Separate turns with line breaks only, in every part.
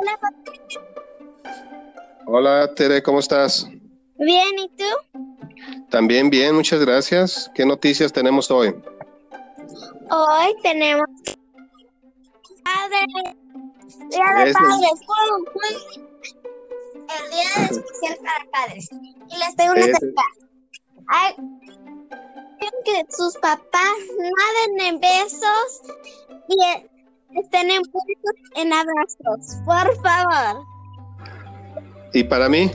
Hola, Tere, ¿cómo estás?
Bien, ¿y tú?
También bien, muchas gracias. ¿Qué noticias tenemos hoy?
Hoy tenemos Día de
Es el-
Padres. El día especial para padres. Y les tengo una
es-
tarea. Hay que sus papás no den en besos y estén envueltos en abrazos. Por favor.
¿Y para mí?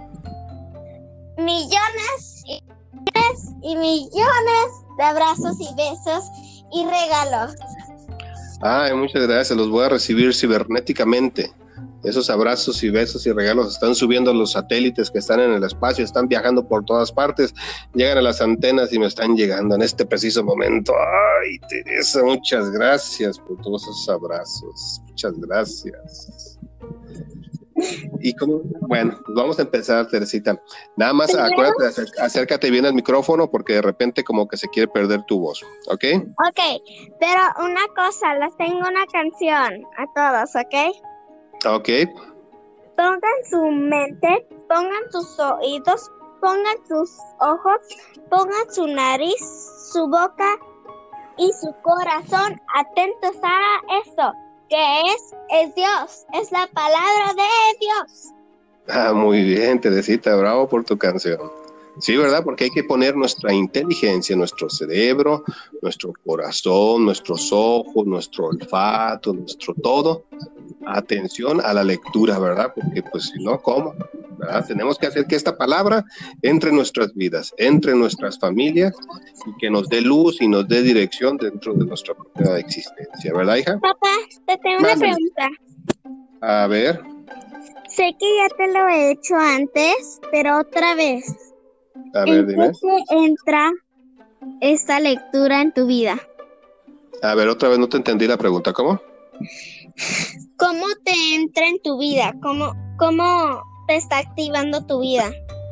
Millones y millones de abrazos y besos y regalos.
Ay, muchas gracias. Los voy a recibir cibernéticamente. Esos abrazos y besos y regalos están subiendo a los satélites que están en el espacio, están viajando por todas partes, llegan a las antenas y me están llegando en este preciso momento. Ay, Teresa, muchas gracias por todos esos abrazos. Muchas gracias. Y como, bueno, vamos a empezar, Teresita. Nada más acuérdate, acércate bien al micrófono porque de repente como que se quiere perder tu voz, ¿ok?
Ok, pero una cosa, les tengo una canción a todos, ¿ok?
Ok.
Pongan su mente, pongan sus oídos, pongan sus ojos, pongan su nariz, su boca y su corazón atentos a esto, que es Dios, es la palabra de Dios.
Ah, muy bien, Teresita, bravo por tu canción. Sí, ¿verdad? Porque hay que poner nuestra inteligencia, nuestro cerebro, nuestro corazón, nuestros ojos, nuestro olfato, nuestro todo. Atención a la lectura, ¿verdad? Porque pues si no, ¿cómo? ¿Verdad? Tenemos que hacer que esta palabra entre en nuestras vidas, entre en nuestras familias y que nos dé luz y nos dé dirección dentro de nuestra propia existencia, ¿verdad, hija?
Papá, te tengo una pregunta.
A ver.
Sé que ya te lo he hecho antes, pero otra vez.
A ver, dime.
¿En qué te entra esta lectura en tu vida?
A ver, otra vez no te entendí la pregunta, ¿cómo?
¿Cómo te entra en tu vida? ¿Cómo te está activando tu vida?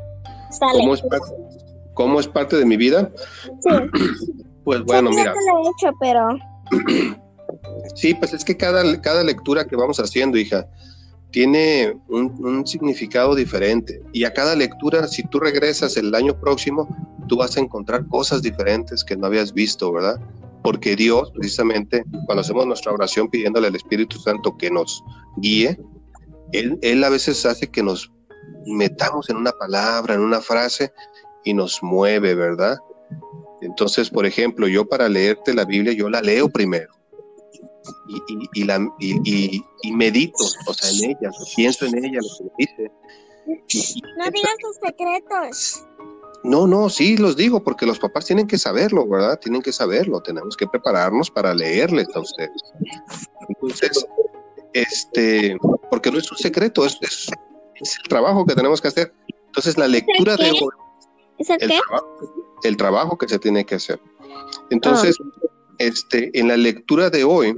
¿Cómo es parte de mi vida?
Sí.
Pues bueno,
sé que
mira.
ya te lo he hecho, pero...
Sí, pues es que cada lectura que vamos haciendo, hija, tiene un significado diferente. Y a cada lectura, si tú regresas el año próximo, tú vas a encontrar cosas diferentes que no habías visto, ¿verdad? Porque Dios, precisamente, cuando hacemos nuestra oración pidiéndole al Espíritu Santo que nos guíe, Él a veces hace que nos metamos en una palabra, en una frase, y nos mueve, ¿verdad? Entonces, por ejemplo, yo para leerte la Biblia, yo la leo primero. Y medito, o sea, en ella, pienso en ella, lo que me dice.
No digas tus secretos.
No, sí los digo, porque los papás tienen que saberlo, ¿verdad? Tienen que saberlo, tenemos que prepararnos para leerles a ustedes. Entonces, porque no es un secreto, es el trabajo que tenemos que hacer. Entonces, la lectura de hoy, el trabajo que se tiene que hacer. Entonces, en la lectura de hoy,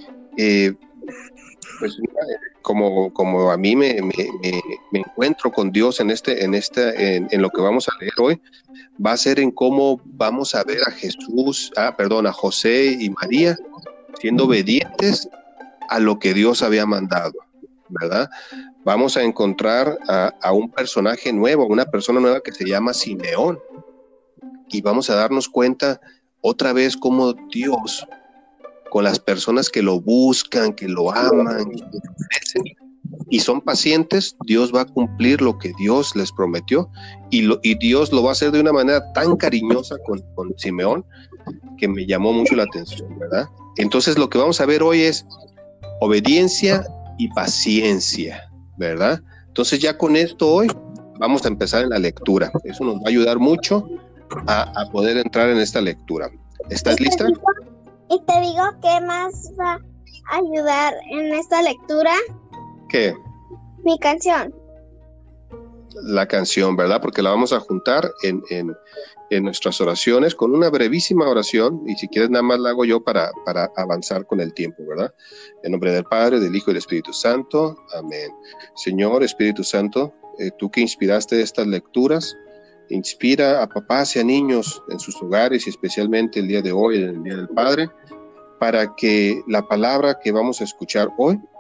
pues como a mí me encuentro con Dios en lo que vamos a leer hoy, va a ser en cómo vamos a ver a José y María siendo obedientes a lo que Dios había mandado, ¿verdad? Vamos a encontrar a un personaje nuevo, una persona nueva que se llama Simeón, y vamos a darnos cuenta otra vez cómo Dios, con las personas que lo buscan, que lo aman, que lo ofrecen, y son pacientes, Dios va a cumplir lo que Dios les prometió, y Dios lo va a hacer de una manera tan cariñosa con Simeón, que me llamó mucho la atención, ¿verdad? Entonces lo que vamos a ver hoy es obediencia y paciencia, ¿verdad? Entonces ya con esto hoy vamos a empezar en la lectura. Eso nos va a ayudar mucho a poder entrar en esta lectura. ¿Estás lista?
Y te digo qué más va a ayudar en esta lectura.
¿Qué?
Mi canción.
La canción, ¿verdad? Porque la vamos a juntar en nuestras oraciones con una brevísima oración, y si quieres nada más la hago yo para avanzar con el tiempo, ¿verdad? En nombre del Padre, del Hijo y del Espíritu Santo. Amén. Señor Espíritu Santo, tú que inspiraste estas lecturas, inspira a papás y a niños en sus hogares, y especialmente el día de hoy, en el Día del Padre, para que la palabra que vamos a escuchar hoy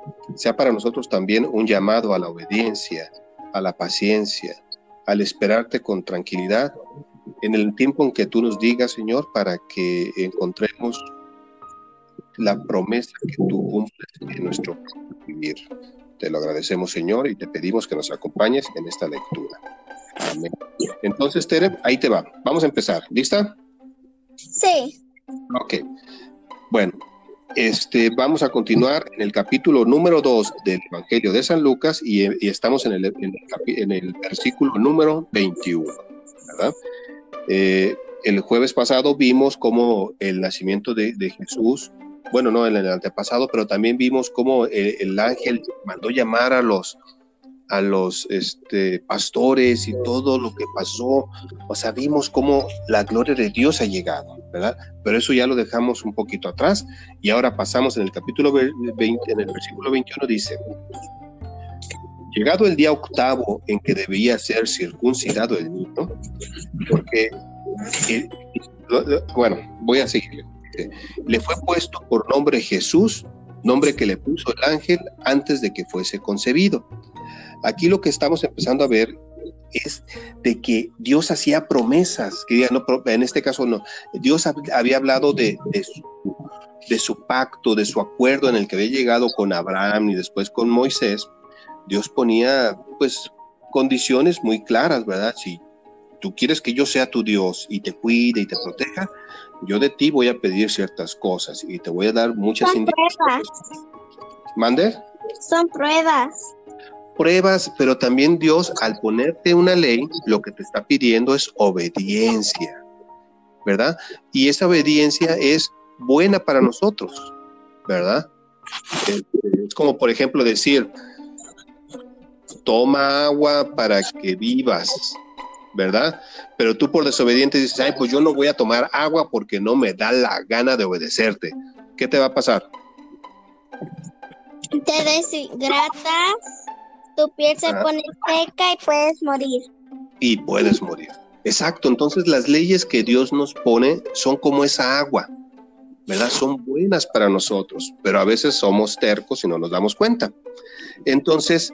sea para nosotros también un llamado a la obediencia, a la paciencia, al esperarte con tranquilidad en el tiempo en que tú nos digas, Señor, para que encontremos la promesa que tú cumples en nuestro vivir. Te lo agradecemos, Señor, y te pedimos que nos acompañes en esta lectura. Amén. Entonces, Tere, ahí te va. Vamos a empezar. ¿Lista?
Sí.
Ok. Bueno, vamos a continuar en el capítulo número 2 del Evangelio de San Lucas y estamos en el versículo número 21, ¿verdad? El jueves pasado vimos cómo el nacimiento de Jesús, bueno, no en el antepasado, pero también vimos cómo el ángel mandó llamar a los pastores y todo lo que pasó. O sea, vimos cómo la gloria de Dios ha llegado, ¿verdad? Pero eso ya lo dejamos un poquito atrás y ahora pasamos en el capítulo 20, en el versículo 21 dice: llegado el día octavo en que debía ser circuncidado el niño, porque, bueno, voy a seguirle. Le fue puesto por nombre Jesús, nombre que le puso el ángel antes de que fuese concebido. Aquí lo que estamos empezando a ver es de que Dios hacía promesas, que no, en este caso no, Dios había hablado de su pacto, de su acuerdo en el que había llegado con Abraham y después con Moisés. Dios ponía pues condiciones muy claras, ¿verdad? Si tú quieres que yo sea tu Dios y te cuide y te proteja, yo de ti voy a pedir ciertas cosas y te voy a dar muchas indicaciones. ¿Mande?
Son
pruebas, pero también Dios, al ponerte una ley, lo que te está pidiendo es obediencia, ¿verdad? Y esa obediencia es buena para nosotros, ¿verdad? Es como, por ejemplo, decir, toma agua para que vivas, ¿verdad? Pero tú por desobediente dices, ay, pues yo no voy a tomar agua porque no me da la gana de obedecerte. ¿Qué te va a pasar?
Te deshidratas, tu piel se pone seca y puedes morir.
Y puedes morir. Exacto, entonces las leyes que Dios nos pone son como esa agua, ¿verdad? Son buenas para nosotros, pero a veces somos tercos y no nos damos cuenta. Entonces,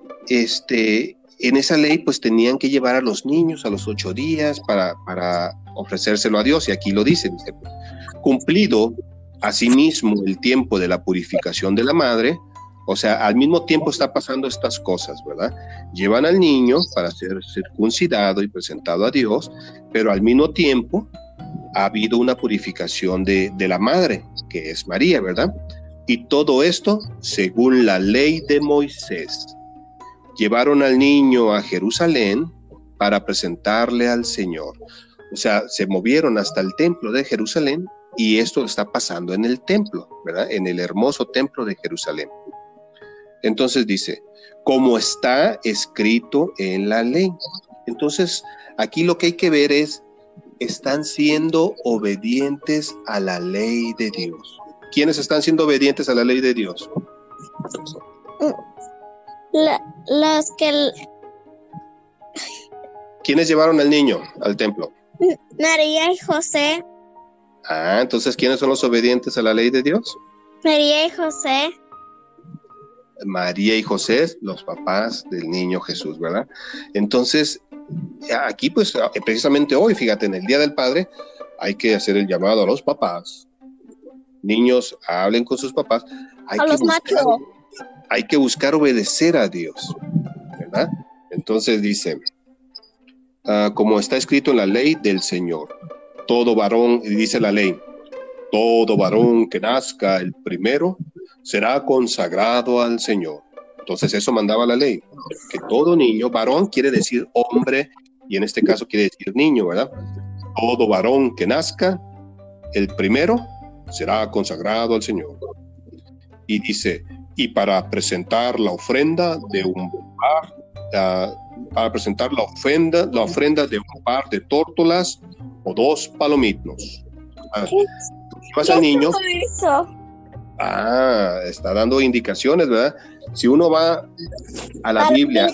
en esa ley pues tenían que llevar a los niños a los 8 días para ofrecérselo a Dios, y aquí lo dice, cumplido asimismo el tiempo de la purificación de la madre. O sea, al mismo tiempo está pasando estas cosas, ¿verdad? Llevan al niño para ser circuncidado y presentado a Dios, pero al mismo tiempo ha habido una purificación de la madre, que es María, ¿verdad? Y todo esto según la ley de Moisés. Llevaron al niño a Jerusalén para presentarle al Señor. O sea, se movieron hasta el templo de Jerusalén y esto está pasando en el templo, ¿verdad? En el hermoso templo de Jerusalén. Entonces dice, como está escrito en la ley. Entonces, aquí lo que hay que ver es, están siendo obedientes a la ley de Dios. ¿Quiénes están siendo obedientes a la ley de Dios?
Los que...
¿Quiénes llevaron al niño al templo?
María y José.
Ah, entonces, ¿quiénes son los obedientes a la ley de Dios?
María y José.
María y José, los papás del niño Jesús, ¿verdad? Entonces, aquí pues precisamente hoy, fíjate, en el Día del Padre, hay que hacer el llamado a los papás. Niños, hablen con sus papás. Hay que buscar obedecer a Dios, ¿verdad? Entonces dice, como está escrito en la ley del Señor, todo varón, y dice la ley, todo varón que nazca el primero será consagrado al Señor. Entonces eso mandaba la ley, que todo niño, varón quiere decir hombre, y en este caso quiere decir niño, ¿verdad? Todo varón que nazca, el primero, será consagrado al Señor. Y dice, y para presentar la ofrenda de un par, para presentar la ofrenda de un par de tórtolas o 2 palominos. Vas al niño. Está dando indicaciones, ¿verdad? Si uno va a la Biblia.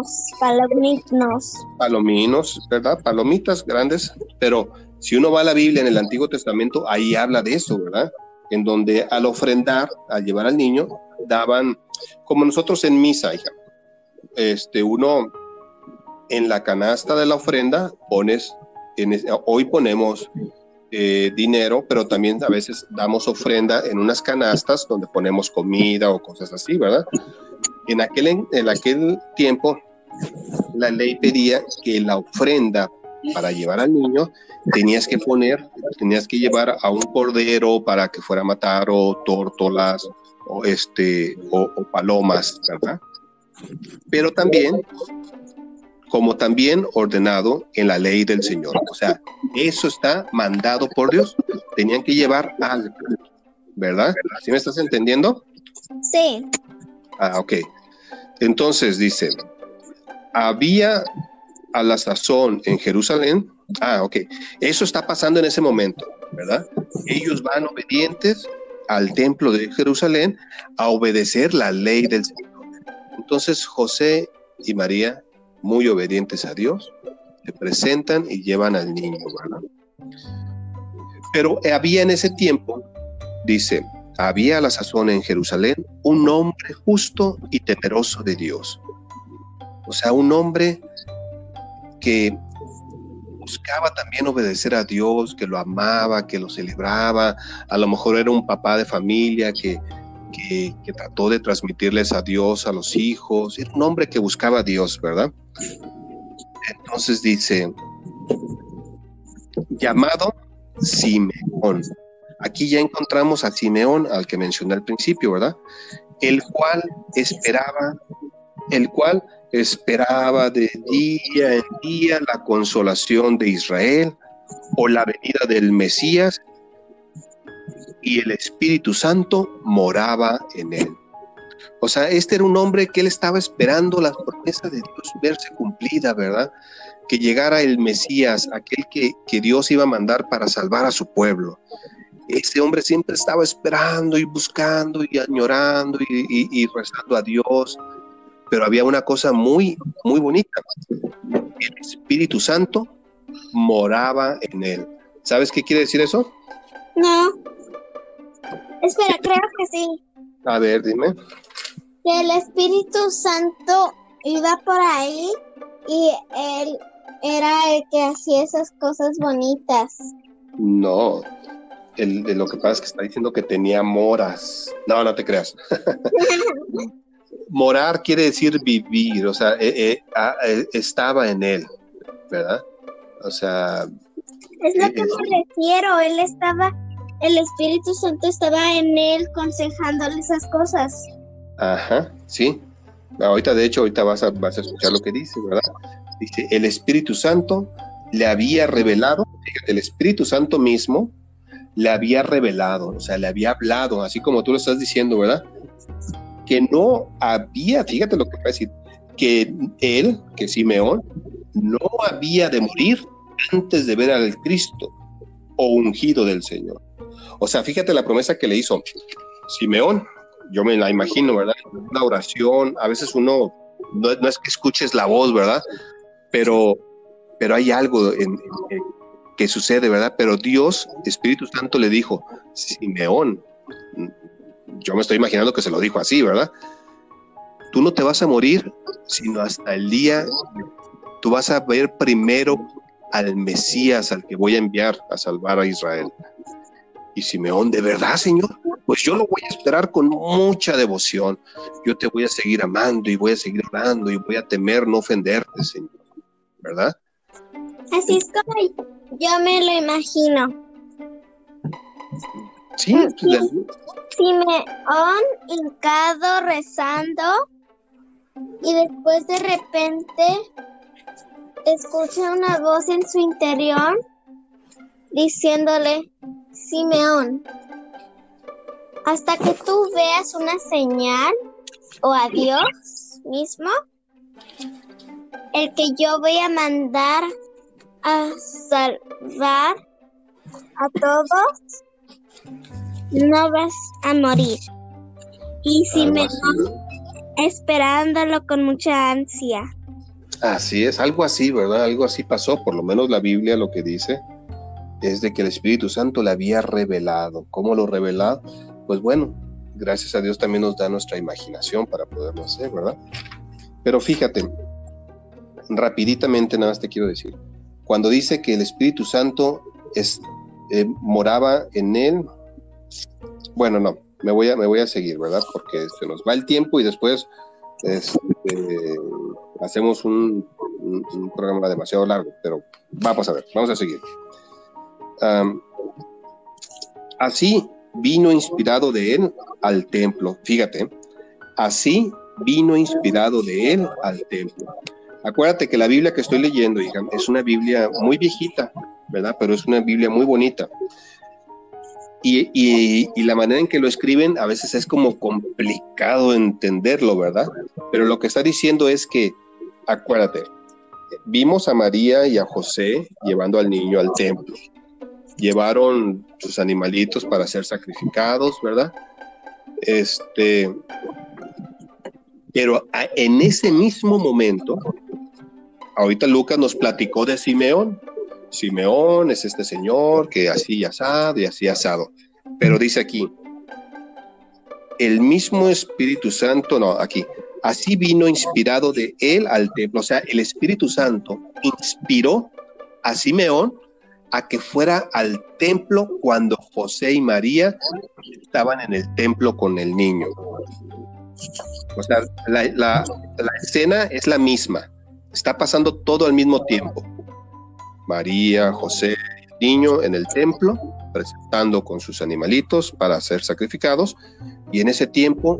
Palominos, ¿verdad? Palomitas grandes, pero si uno va a la Biblia en el Antiguo Testamento, ahí habla de eso, ¿verdad? En donde al ofrendar, al llevar al niño, daban, como nosotros en misa, hija, uno en la canasta de la ofrenda pones, hoy ponemos dinero, pero también a veces damos ofrenda en unas canastas donde ponemos comida o cosas así, ¿verdad? En aquel tiempo, la ley pedía que la ofrenda para llevar al niño tenías que llevar a un cordero para que fuera a matar, o tórtolas, o palomas, ¿verdad? Pero también, como también ordenado en la ley del Señor. O sea, eso está mandado por Dios. Tenían que llevar algo, ¿verdad? ¿Sí me estás entendiendo?
Sí.
Ah, ok. Entonces dice, había a la sazón en Jerusalén. Ah, ok. Eso está pasando en ese momento, ¿verdad? Ellos van obedientes al templo de Jerusalén a obedecer la ley del Señor. Entonces José y María, muy obedientes a Dios, se presentan y llevan al niño, ¿verdad? Pero había en ese tiempo, dice, había a la sazón en Jerusalén un hombre justo y temeroso de Dios. O sea, un hombre que buscaba también obedecer a Dios, que lo amaba, que lo celebraba. A lo mejor era un papá de familia que trató de transmitirles a Dios a los hijos. Era un hombre que buscaba a Dios, ¿verdad? Entonces dice, llamado Simeón. Aquí ya encontramos a Simeón, al que mencioné al principio, ¿verdad? El cual esperaba de día en día la consolación de Israel, o la venida del Mesías, y el Espíritu Santo moraba en él. O sea, este era un hombre que él estaba esperando la promesa de Dios verse cumplida, ¿verdad? Que llegara el Mesías, aquel que Dios iba a mandar para salvar a su pueblo. Ese hombre siempre estaba esperando y buscando y añorando y rezando a Dios. Pero había una cosa muy, muy bonita. El Espíritu Santo moraba en él. ¿Sabes qué quiere decir eso?
No. Espera, creo que sí.
A ver, dime.
Que el Espíritu Santo iba por ahí y él era el que hacía esas cosas bonitas.
No, lo que pasa es que está diciendo que tenía moras. No, no te creas. Morar quiere decir vivir, o sea, estaba en él, ¿verdad? O sea...
Es lo que me refiero, el Espíritu Santo estaba en él aconsejándole esas cosas.
Ajá, sí. Ahorita vas a escuchar lo que dice, ¿verdad? Dice, el Espíritu Santo le había revelado, fíjate, el Espíritu Santo mismo le había revelado, o sea, le había hablado, así como tú lo estás diciendo, ¿verdad? Que no había, fíjate lo que va a decir, que Simeón no había de morir antes de ver al Cristo o ungido del Señor. O sea, fíjate la promesa que le hizo Simeón. Yo me la imagino, ¿verdad? Una oración, a veces uno, no es que escuches la voz, ¿verdad? Pero hay algo que sucede, ¿verdad? Pero Dios, Espíritu Santo, le dijo, Simeón, yo me estoy imaginando que se lo dijo así, ¿verdad? Tú no te vas a morir, sino hasta el día, tú vas a ver primero al Mesías, al que voy a enviar a salvar a Israel. Y Simeón, ¿de verdad, Señor? Pues yo lo voy a esperar con mucha devoción. Yo te voy a seguir amando y voy a seguir orando y voy a temer no ofenderte, Señor. ¿Verdad?
Así es como yo me lo imagino.
Sí.
Simeón hincado rezando y después de repente escucha una voz en su interior diciéndole, Simeón, hasta que tú veas una señal o a Dios mismo, el que yo voy a mandar a salvar a todos, no vas a morir. Y Simeón esperándolo con mucha ansia.
Así es, algo así, ¿verdad? Algo así pasó, por lo menos la Biblia lo que dice es de que el Espíritu Santo le había revelado. ¿Cómo lo revelado? Pues bueno, gracias a Dios también nos da nuestra imaginación para poderlo hacer, ¿verdad? Pero fíjate, rapiditamente nada más te quiero decir, cuando dice que el Espíritu Santo moraba en él, bueno, no, me voy a seguir, ¿verdad? Porque se nos va el tiempo y después hacemos un programa demasiado largo, pero vamos a ver, vamos a seguir. Así vino inspirado de él al templo, fíjate, así vino inspirado de él al templo. Acuérdate que la Biblia que estoy leyendo, hija, es una Biblia muy viejita, ¿verdad? Pero es una Biblia muy bonita. Y la manera en que lo escriben a veces es como complicado entenderlo, ¿verdad? Pero lo que está diciendo es que, acuérdate, vimos a María y a José llevando al niño al templo. Llevaron sus animalitos para ser sacrificados, ¿verdad? Pero en ese mismo momento, ahorita Lucas nos platicó de Simeón. Simeón es este señor que así asado y así asado. Pero dice aquí, el mismo Espíritu Santo, no, aquí, así vino inspirado de él al templo. O sea, el Espíritu Santo inspiró a Simeón a que fuera al templo cuando José y María estaban en el templo con el niño. O sea, la escena es la misma. Está pasando todo al mismo tiempo. María, José, el niño en el templo, presentando con sus animalitos para ser sacrificados. Y en ese tiempo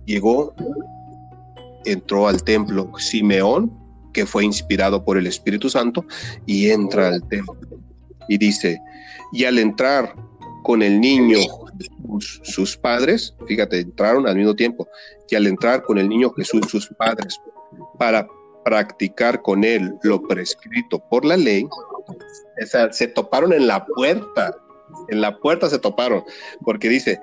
entró al templo Simeón, que fue inspirado por el Espíritu Santo, y entra al templo. Y dice, y al entrar con el niño sus padres, fíjate, entraron al mismo tiempo, y al entrar con el niño Jesús sus padres para practicar con él lo prescrito por la ley, o sea, se toparon en la puerta se toparon, porque dice,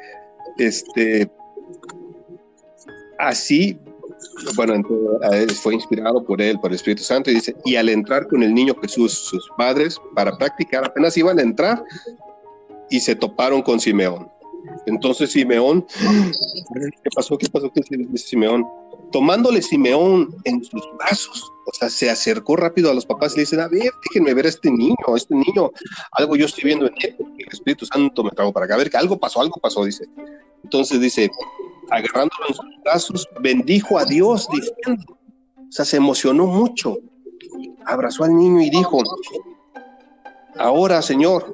así, bueno, entonces, fue inspirado por él, por el Espíritu Santo, y dice, y al entrar con el niño Jesús, sus padres, para practicar, apenas iban a entrar, y se toparon con Simeón. Entonces Simeón, ¿qué pasó? ¿Qué dice Simeón? Tomándole Simeón en sus brazos, o sea, se acercó rápido a los papás y le dicen, a ver, déjenme ver a este niño, algo yo estoy viendo en él, porque el Espíritu Santo me trajo para acá, a ver, que algo pasó, dice. Entonces dice, agarrándolo en sus brazos, bendijo a Dios, diciendo, o sea, se emocionó mucho, abrazó al niño y dijo, ahora Señor,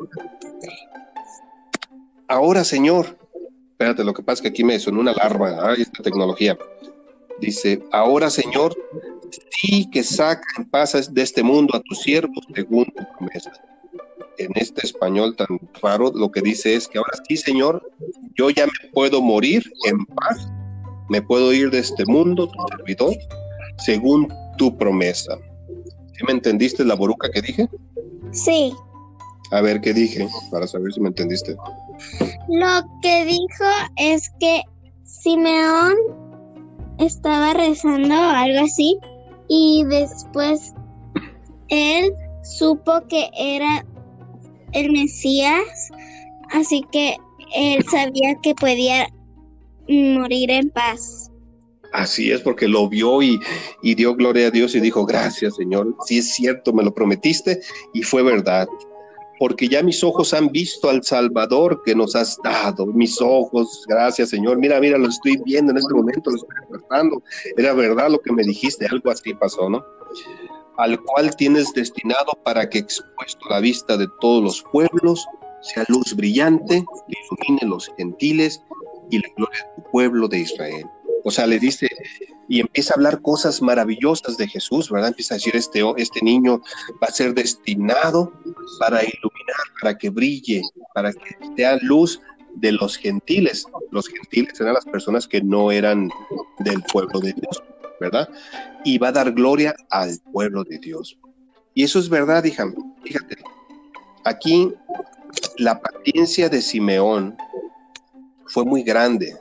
espérate, lo que pasa es que aquí me sonó una alarma, esta tecnología. Dice, ahora Señor, sí que saca en paz de este mundo a tus siervos según tu promesa. En este español tan raro, lo que dice es que ahora sí, Señor, yo ya me puedo morir en paz, me puedo ir de este mundo, tu servidor, según tu promesa. ¿Sí me entendiste la boruca que dije?
Sí.
A ver, ¿qué dije? Para saber si me entendiste.
Lo que dijo es que Simeón estaba rezando o algo así y después él supo que era el Mesías, así que él sabía que podía morir en paz.
Así es, porque lo vio y dio gloria a Dios y dijo, gracias Señor, sí es cierto, me lo prometiste y fue verdad. Porque ya mis ojos han visto al Salvador que nos has dado. Mis ojos, gracias Señor. Mira, lo estoy viendo en este momento, lo estoy recordando. Era verdad lo que me dijiste, algo así pasó, ¿no? Al cual tienes destinado para que expuesto a la vista de todos los pueblos, sea luz brillante, que ilumine los gentiles y la gloria de tu pueblo de Israel. O sea, le dice, y empieza a hablar cosas maravillosas de Jesús, ¿verdad? Empieza a decir, este niño va a ser destinado para iluminar, para que brille, para que sea luz de los gentiles. Los gentiles eran las personas que no eran del pueblo de Dios, ¿verdad? Y va a dar gloria al pueblo de Dios. Y eso es verdad, hija. Fíjate, aquí la paciencia de Simeón fue muy grande.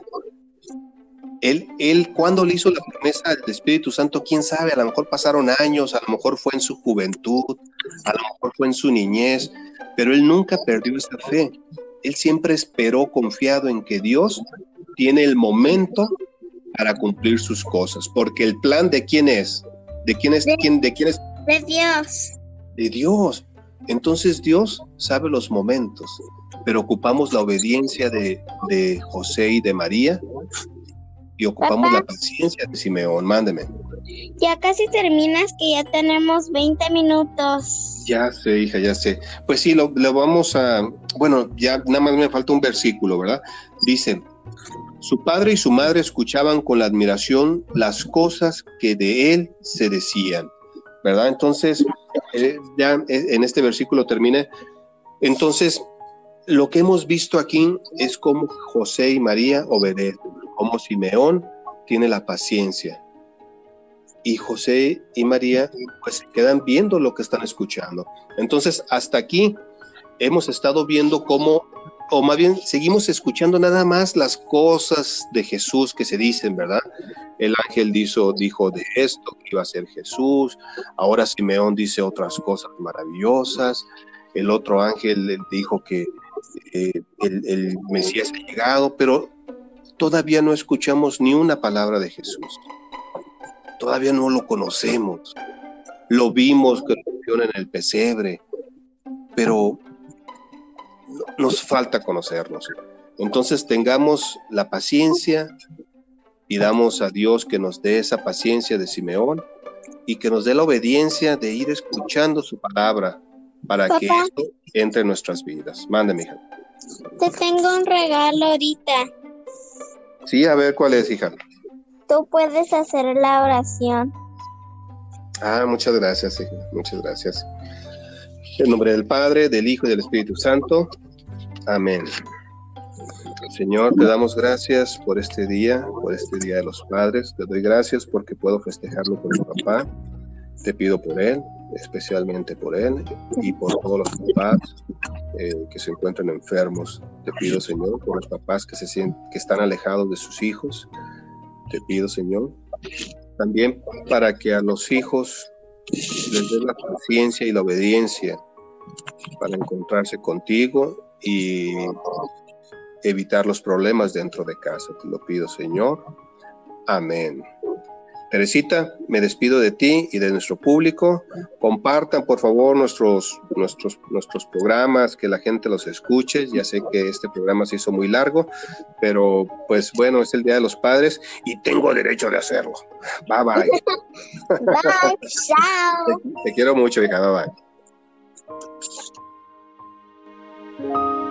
Él cuando le hizo la promesa del Espíritu Santo, quién sabe, a lo mejor pasaron años, a lo mejor fue en su juventud, a lo mejor fue en su niñez, pero él nunca perdió esa fe. Él siempre esperó confiado en que Dios tiene el momento para cumplir sus cosas, porque el plan ¿de quién es? ¿De quién es? ¿De quién es?
De Dios.
De Dios. Entonces Dios sabe los momentos, pero ocupamos la obediencia de José y de María y ocupamos
Papá,
la paciencia de Simeón. Mándeme.
ya casi terminas, que ya tenemos 20 minutos.
Ya sé, hija, ya sé. Pues sí, lo vamos a... Bueno, ya nada más me falta un versículo, ¿verdad? Dice, su padre y su madre escuchaban con la admiración las cosas que de él se decían, ¿verdad? Entonces, ya en este versículo termina. Entonces, lo que hemos visto aquí es cómo José y María obedecen, cómo Simeón tiene la paciencia. Y José y María pues se quedan viendo lo que están escuchando. Entonces, hasta aquí hemos estado viendo cómo, o más bien seguimos escuchando nada más las cosas de Jesús que se dicen, ¿verdad? El ángel dijo de esto, que iba a ser Jesús. Ahora Simeón dice otras cosas maravillosas. El otro ángel le dijo que el Mesías ha llegado, pero todavía no escuchamos ni una palabra de Jesús. Todavía no lo conocemos. Lo vimos que lo pusieron en el pesebre, pero nos falta conocernos. Entonces tengamos la paciencia, pidamos a Dios que nos dé esa paciencia de Simeón y que nos dé la obediencia de ir escuchando su palabra para que esto entre en nuestras vidas. Mándame, hija.
Te tengo un regalo ahorita.
Sí, a ver cuál es, hija.
Tú puedes hacer la oración.
Muchas gracias, hija. Muchas gracias. En nombre del Padre, del Hijo y del Espíritu Santo. Amén. Señor, te damos gracias por este día de los padres. Te doy gracias porque puedo festejarlo con mi papá. Te pido por él, especialmente por él y por todos los papás que se encuentran enfermos. Te pido, Señor, por los papás que están alejados de sus hijos. Te pido, Señor, también para que a los hijos les des la paciencia y la obediencia para encontrarse contigo y evitar los problemas dentro de casa. Te lo pido, Señor. Amén. Teresita, me despido de ti y de nuestro público. Compartan, por favor, nuestros programas, que la gente los escuche. Ya sé que este programa se hizo muy largo, pero pues bueno, es el Día de los Padres y tengo derecho de hacerlo. Bye, bye.
Bye, chao.
Te quiero mucho, hija. Bye, bye.